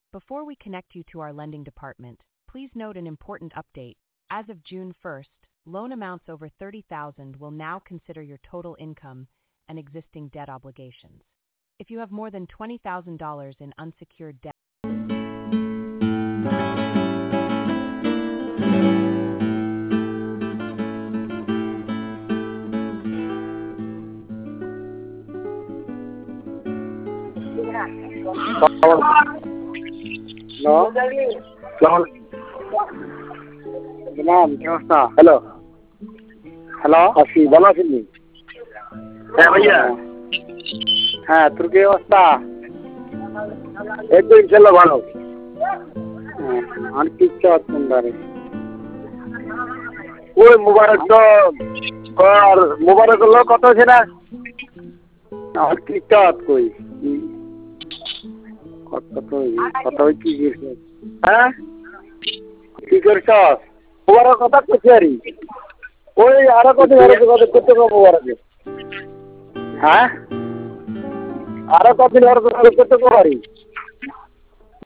Before we connect you to our lending department, please note an important update. As of June 1st, loan amounts over $30,000 will now consider your total income and existing debt obligations. If you have more than $20,000 in unsecured debt, hello hello আসি ভালো আছেন হ্যাঁ ভাইয়া হ্যাঁ তোর কি অবস্থা একদম ইনশাআল্লাহ ভালো আর কি চাচ্ছেন বারে ওই মোবারক তো আর মোবারক লোক কত আছে না আর কি চাত কই কত কি হ্যাঁ কি করছস মোবারক কথা কইছারি ওই আরো কত কত মোবারক হ্যাঁ আরো কত কত পারি